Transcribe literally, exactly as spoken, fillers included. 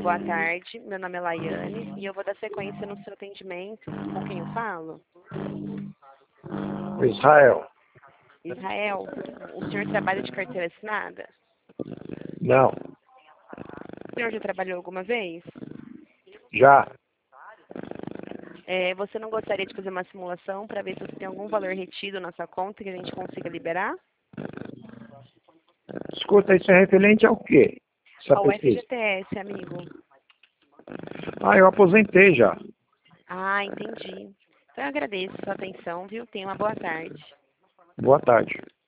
Boa tarde, meu nome é Laiane e eu vou dar sequência no seu atendimento. Com quem eu falo? Israel. Israel, o senhor trabalha de carteira assinada? Não. O senhor já trabalhou alguma vez? Já. É, você não gostaria de fazer uma simulação para ver se você tem algum valor retido na sua conta que a gente consiga liberar? Escuta, isso é referente ao quê? Essa Ao pesquisa. F G T S, amigo. Ah, eu aposentei já. Ah, entendi. Então eu agradeço a sua atenção, viu? Tenha uma boa tarde. Boa tarde.